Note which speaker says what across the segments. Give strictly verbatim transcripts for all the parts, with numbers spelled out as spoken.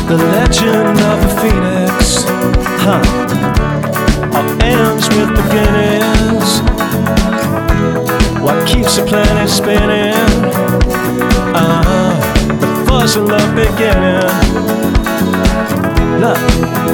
Speaker 1: The legend of the phoenix, huh? All ends with beginnings. What keeps the planet spinning? Uh, the fuzz and love beginning. Look,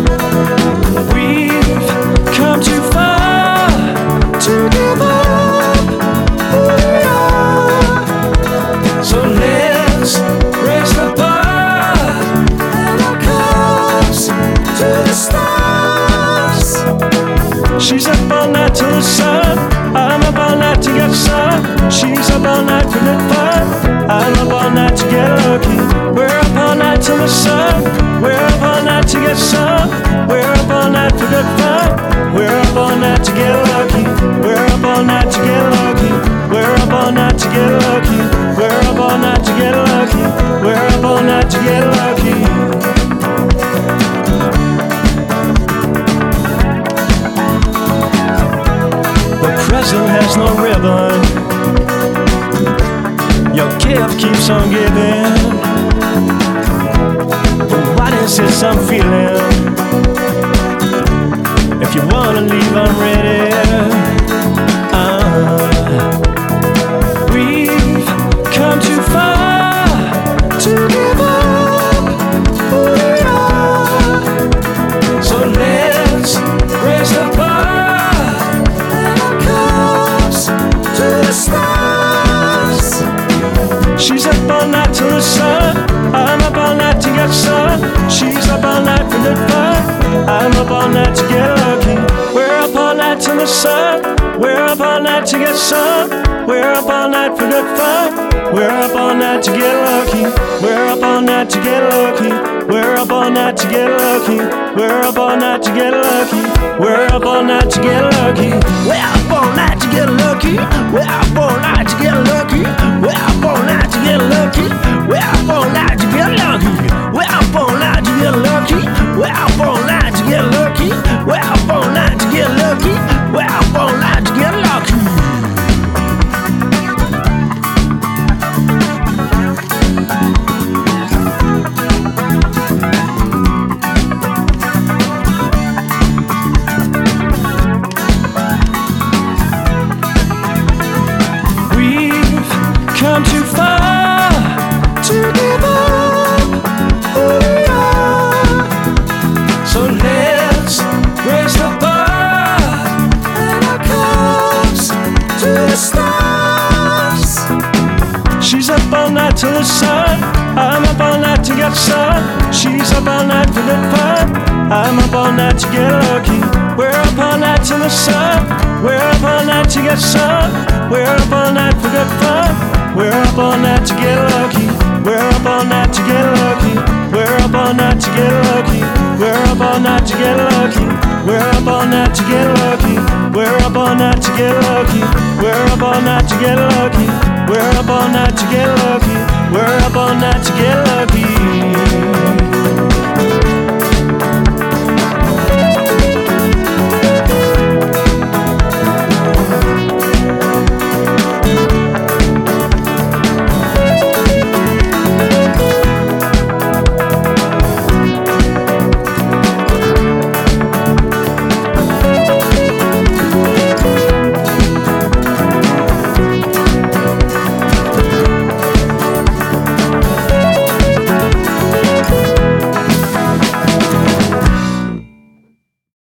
Speaker 1: we've come too far to give up who we are. So let's raise the bar and our cups to the stars. She's up all night till the sun. I'm up all night to get sun. She's up all night for good fun. I'm up all night to get lucky. We're up all night till the sun. We're up all night to get sun. We're up all night for good fun. We're up all night to get lucky. We're up all night to get lucky. We're up all night to get lucky. We're up all night to get lucky. We're up all night to get lucky. The present has no ribbon. Your gift keeps on giving. But what is this I'm feeling? If you wanna leave, I'm ready. uh, We've come too far to give up who we are. So let's raise the bar and our cups to the stars. She's up all night till the sun. I'm up all night to get sun. She's up all night for good fun. I'm up all night to get lucky. We're up all night till the sun. We're up all night to get sun. We're up all night for good fun. We're up all night to get lucky. We're up all night to get lucky. We're up all night to get lucky. We're up all night to get lucky. We're up all night to get lucky.
Speaker 2: We're up all night to get lucky. We're up all night to get lucky. We're up all night to get lucky. We're up all night to get lucky. We're up all night to get lucky. We're up all night to get lucky. We're up all night to get lucky. We're up all night to get lucky.
Speaker 1: Come too far to give up who we are. So let's raise the bar and our cups to the stars. She's up all night till the sun. I'm up all night to get sun. She's up all night for good fun. I'm up all night to get lucky. We're up all night till the sun. We're up all night to get sun. We're up all night for good fun. We're up all night to get lucky. We're up all night to get lucky. We're up all night to get lucky. We're up all night to get lucky. We're up all night to get lucky. We're up all night to get lucky. We're up all night to get lucky. We're up all night to get lucky. We're up all night to get lucky.